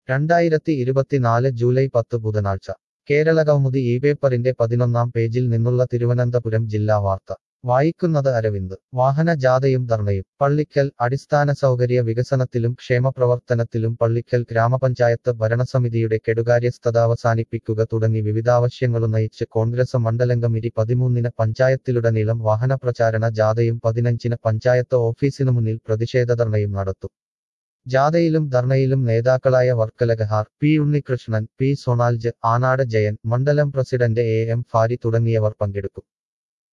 2024 July 10 ബുധനാഴ്ച കേരളകൗമുദി പേപ്പറിന്റെ 11-ാം പേജിൽ നിന്നുള്ള തിരുവനന്തപുരം ജില്ലാ വാർത്ത വായിക്കുന്നത് അരവിന്ദ്. വാഹന ജാഥയും ധർണയും പള്ളിക്കൽ. അടിസ്ഥാന സൗകര്യ വികസനത്തിലും ക്ഷേമപ്രവർത്തനത്തിലും പള്ളിക്കൽ ഗ്രാമപഞ്ചായത്ത് ഭരണസമിതിയുടെ കെടുകാര്യസ്ഥത അവസാനിപ്പിക്കുക തുടങ്ങി വിവിധാവശ്യങ്ങളുന്നയിച്ച് കോൺഗ്രസ് മണ്ഡലം കമ്മിറ്റി 13-ന് പഞ്ചായത്തിലുടനീളം വാഹനപ്രചാരണ ജാഥയും 15-ന് പഞ്ചായത്ത് ഓഫീസിനു മുന്നിൽ പ്രതിഷേധ ധർണയും നടത്തും. ജാഥയിലും ധർണയിലും നേതാക്കളായ വർക്കല ഗഹാർ, പി ഉണ്ണികൃഷ്ണൻ, പി സൊണാൽജ്, ആനാട് ജയൻ, മണ്ഡലം പ്രസിഡന്റ് എം ഫാരി തുടങ്ങിയവർ പങ്കെടുക്കും.